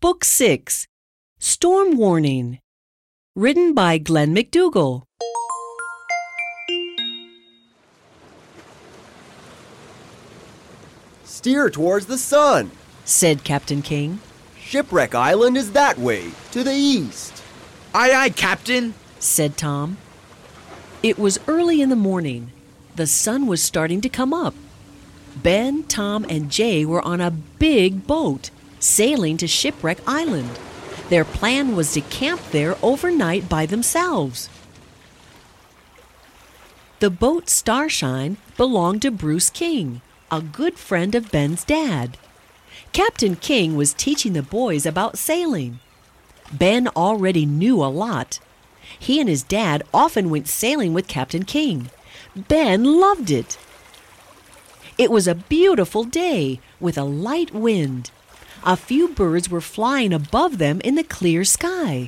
Book 6, Storm Warning, written by Glenn McDougall. Steer towards the sun, said Captain King. Shipwreck Island is that way, to the east. Aye, aye, Captain, said Tom. It was early in the morning. The sun was starting to come up. Ben, Tom, and Jay were on a big boat, sailing to Shipwreck Island. Their plan was to camp there overnight by themselves. The boat Starshine belonged to Bruce King, a good friend of Ben's dad. Captain King was teaching the boys about sailing. Ben already knew a lot. He and his dad often went sailing with Captain King. Ben loved it. It was a beautiful day with a light wind. A few birds were flying above them in the clear sky.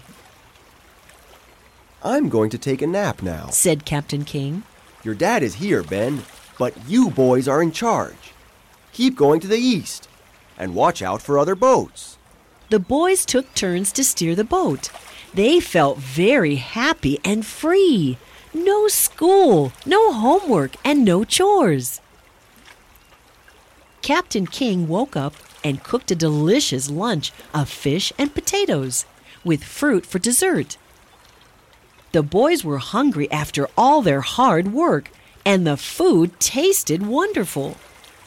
I'm going to take a nap now, said Captain King. Your dad is here, Ben, but you boys are in charge. Keep going to the east and watch out for other boats. The boys took turns to steer the boat. They felt very happy and free. No school, no homework, and no chores. Captain King woke up and cooked a delicious lunch of fish and potatoes, with fruit for dessert. The boys were hungry after all their hard work, and the food tasted wonderful.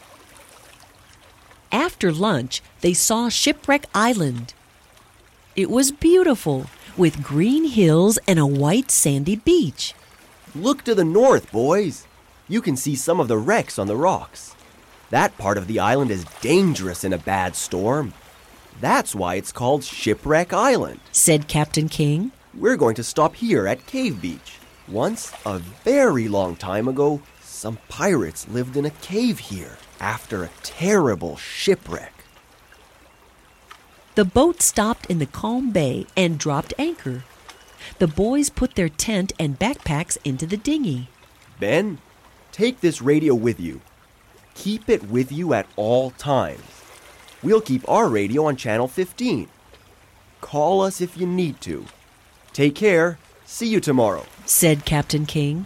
After lunch, they saw Shipwreck Island. It was beautiful, with green hills and a white sandy beach. Look to the north, boys. You can see some of the wrecks on the rocks. That part of the island is dangerous in a bad storm. That's why it's called Shipwreck Island, said Captain King. We're going to stop here at Cave Beach. Once, a very long time ago, some pirates lived in a cave here after a terrible shipwreck. The boat stopped in the calm bay and dropped anchor. The boys put their tent and backpacks into the dinghy. Ben, take this radio with you. Keep it with you at all times. We'll keep our radio on channel 15. Call us if you need to. Take care. See you tomorrow, said Captain King.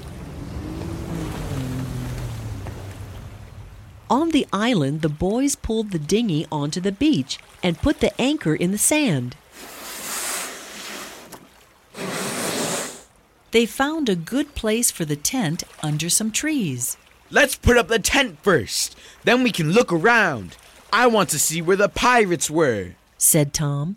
On the island, the boys pulled the dinghy onto the beach and put the anchor in the sand. They found a good place for the tent under some trees. Let's put up the tent first. Then we can look around. I want to see where the pirates were, said Tom.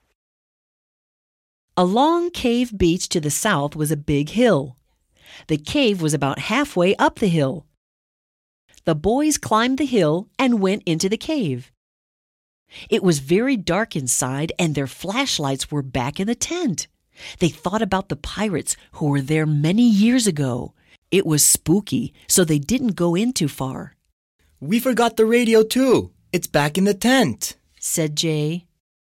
Along Cave Beach to the south was a big hill. The cave was about halfway up the hill. The boys climbed the hill and went into the cave. It was very dark inside, and their flashlights were back in the tent. They thought about the pirates who were there many years ago. It was spooky, so they didn't go in too far. We forgot the radio too. It's back in the tent, said Jay.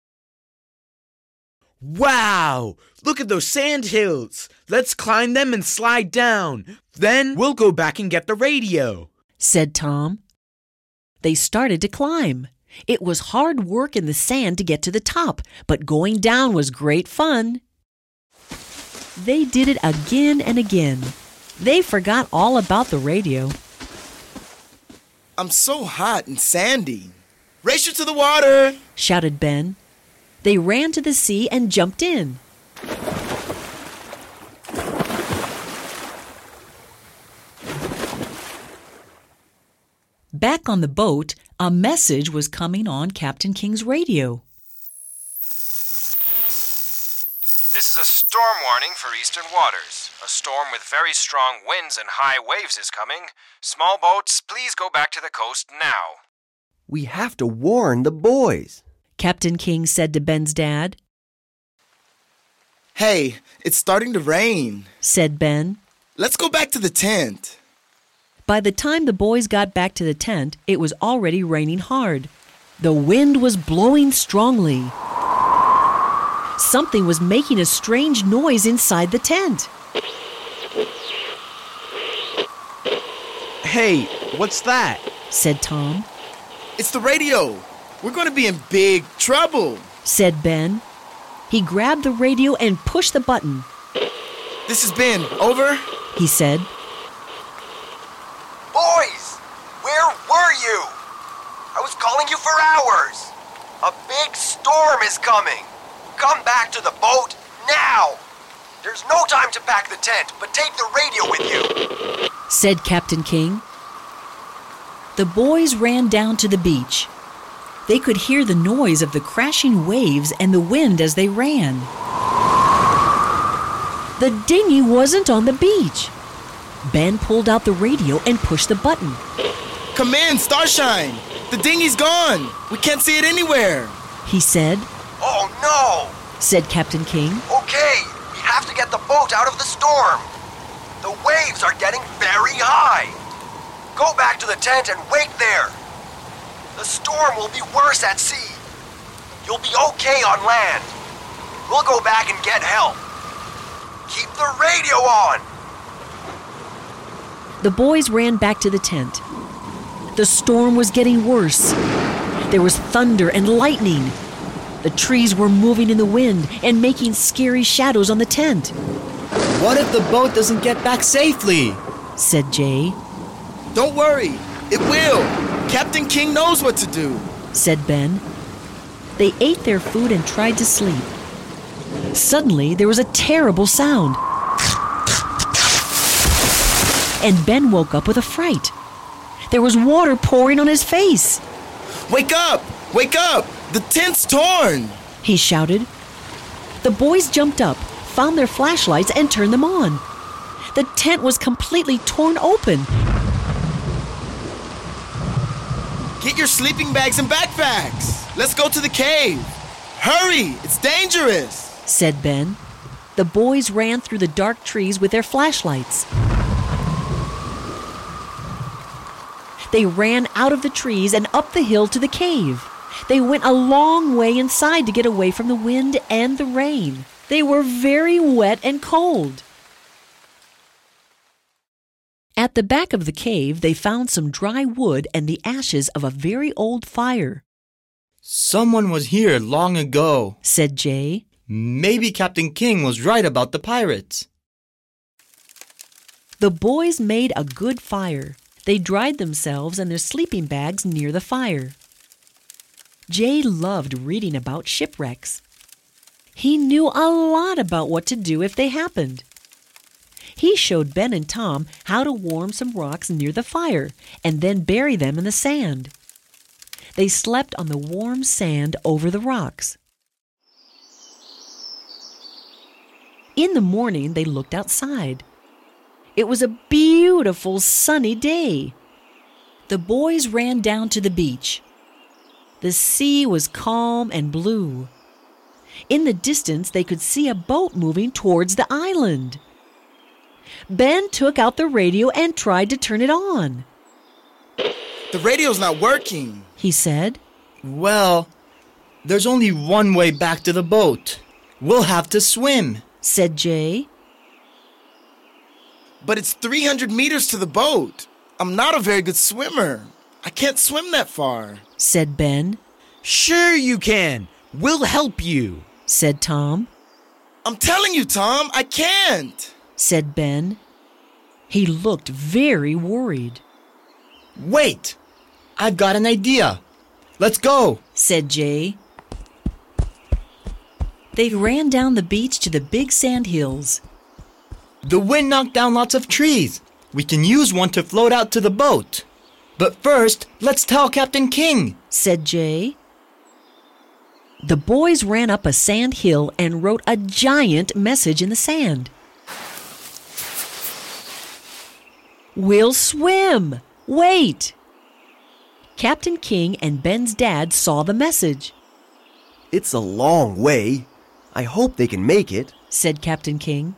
Wow! Look at those sand hills. Let's climb them and slide down. Then we'll go back and get the radio, said Tom. They started to climb. It was hard work in the sand to get to the top, but going down was great fun. They did it again and again. They forgot all about the radio. I'm so hot and sandy. Race you to the water, shouted Ben. They ran to the sea and jumped in. Back on the boat, a message was coming on Captain King's radio. This is a storm warning for eastern waters. A storm with very strong winds and high waves is coming. Small boats, please go back to the coast now. We have to warn the boys, Captain King said to Ben's dad. Hey, it's starting to rain, said Ben. Let's go back to the tent. By the time the boys got back to the tent, it was already raining hard. The wind was blowing strongly. Something was making a strange noise inside the tent. Hey, what's that? said Tom. It's the radio. We're going to be in big trouble, said Ben. He grabbed the radio and pushed the button. This is Ben. Over. He said. Boys, where were you? I was calling you for hours. A big storm is coming. Come back to the boat now. There's no time to pack the tent, but take the radio with you, said Captain King. The boys ran down to the beach. They could hear the noise of the crashing waves and the wind as they ran. The dinghy wasn't on the beach. Ben pulled out the radio and pushed the button. Come in, Starshine. The dinghy's gone. We can't see it anywhere, he said. Oh no, said Captain King. Okay, we have to get the boat out of the storm. The waves are getting very high. Go back to the tent and wait there. The storm will be worse at sea. You'll be okay on land. We'll go back and get help. Keep the radio on. The boys ran back to the tent. The storm was getting worse. There was thunder and lightning. The trees were moving in the wind and making scary shadows on the tent. What if the boat doesn't get back safely? Said Jay. Don't worry, it will. Captain King knows what to do, said Ben. They ate their food and tried to sleep. Suddenly, there was a terrible sound. And Ben woke up with a fright. There was water pouring on his face. Wake up! Wake up! The tent's torn! He shouted. The boys jumped up, found their flashlights, and turned them on. The tent was completely torn open. Get your sleeping bags and backpacks. Let's go to the cave. Hurry, it's dangerous, said Ben. The boys ran through the dark trees with their flashlights. They ran out of the trees and up the hill to the cave. They went a long way inside to get away from the wind and the rain. They were very wet and cold. At the back of the cave, they found some dry wood and the ashes of a very old fire. Someone was here long ago, said Jay. Maybe Captain King was right about the pirates. The boys made a good fire. They dried themselves and their sleeping bags near the fire. Jay loved reading about shipwrecks. He knew a lot about what to do if they happened. He showed Ben and Tom how to warm some rocks near the fire and then bury them in the sand. They slept on the warm sand over the rocks. In the morning, they looked outside. It was a beautiful sunny day. The boys ran down to the beach. The sea was calm and blue. In the distance, they could see a boat moving towards the island. Ben took out the radio and tried to turn it on. The radio's not working, he said. Well, there's only one way back to the boat. We'll have to swim, said Jay. But it's 300 meters to the boat. I'm not a very good swimmer. I can't swim that far, said Ben. Sure you can. We'll help you, said Tom. I'm telling you, Tom, I can't, said Ben. He looked very worried. Wait! I've got an idea. Let's go, said Jay. They ran down the beach to the big sand hills. The wind knocked down lots of trees. We can use one to float out to the boat. But first, let's tell Captain King, said Jay. The boys ran up a sand hill and wrote a giant message in the sand. We'll swim! Wait! Captain King and Ben's dad saw the message. It's a long way. I hope they can make it, said Captain King.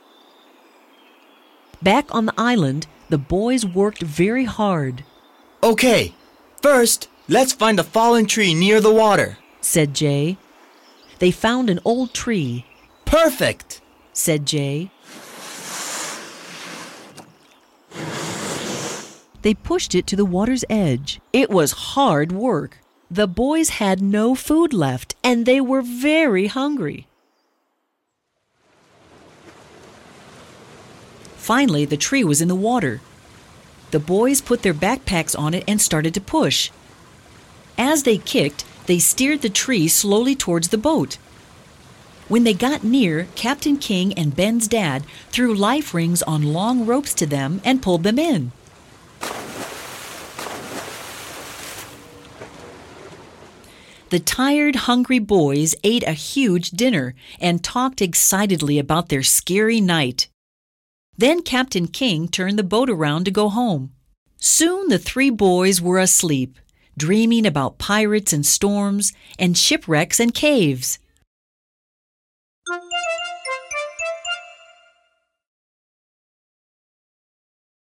Back on the island, the boys worked very hard. Okay, first, let's find a fallen tree near the water, said Jay. They found an old tree. Perfect, said Jay. They pushed it to the water's edge. It was hard work. The boys had no food left, and they were very hungry. Finally, the tree was in the water. The boys put their backpacks on it and started to push. As they kicked, they steered the tree slowly towards the boat. When they got near, Captain King and Ben's dad threw life rings on long ropes to them and pulled them in. The tired, hungry boys ate a huge dinner and talked excitedly about their scary night. Then Captain King turned the boat around to go home. Soon the three boys were asleep, dreaming about pirates and storms and shipwrecks and caves.